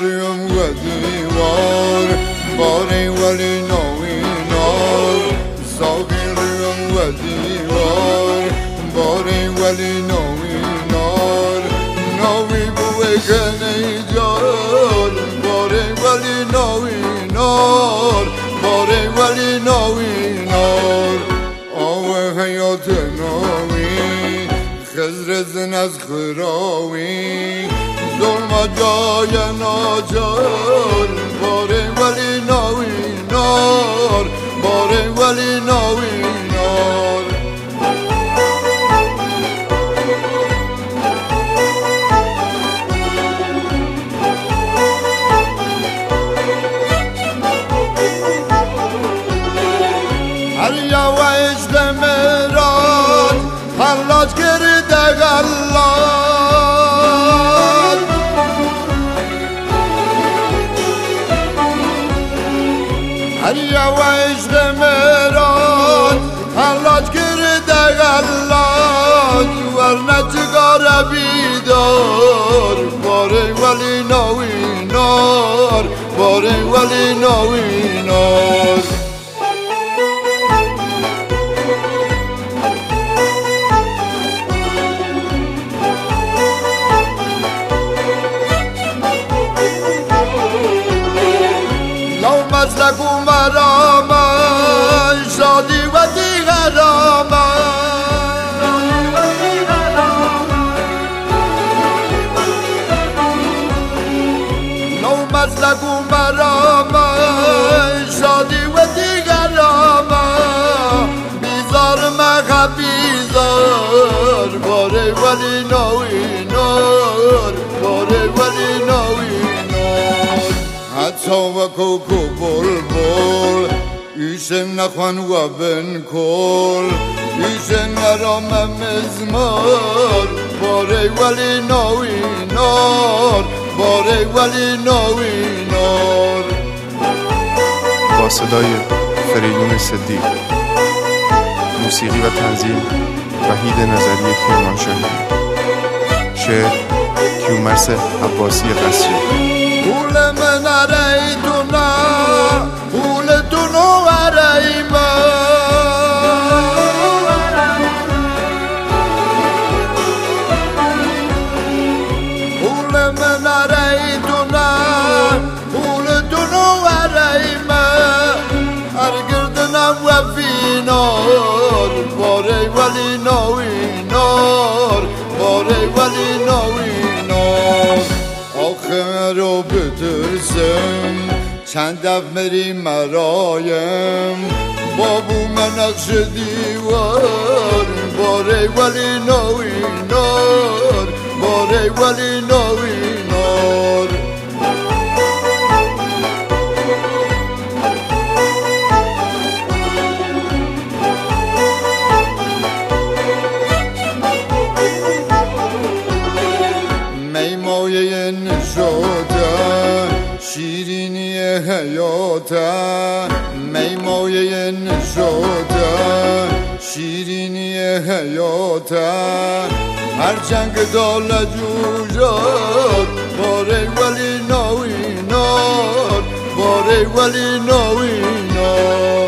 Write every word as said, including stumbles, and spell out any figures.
ریم و دیوار باره ولی نوی نار ساقی ریم و دیوار باره ولی نوی نار نوی بوی کنی جار باره ولی نوی نار باره ولی نوی نار آوه حیات نوی خزر زن از خراوی ظلم جای ناجار باره ولی نوی نار باره ولی نوی نار هر یوش دمراد حلاج کرده غلاد هر یوش دمراد حلاج کرده غلاد ورنه چگاره بیدار باره ولی نوی نار باره ولی نوی نار مسلک و مرام شادی و دیگرام نو مسلک و مرام شادی و دیگرام بیزار مخ بیزار باره ولی نوی نار باره ولی نوی نار حتی و کوکو بول بول ایشن نخوان و بن کل ایشن نرام مزمار باره ولی نوی نار باره ولی نوی نار با صدای فریدون صدیق موسیقی و تنظیم وحید نظری کرمانشاهی شعر کیومرث عباسی قصری پول من ریدونا پول دونو ریما پول من ریدونا پول دونو ریما ارگردنا و فینار باره ولی نوی نار باره ولی نوی نار آخه رو بترسم چند دف مری مرایم بابو من نقش دیوار باره ولی نوی نار باره ولی نوی نار میمایه نشاته شیرینی حیاته میمایه نشاته شیرینی حیاته هرچند که دال جوجات باره ولی نوی نار باره ولی نوی نار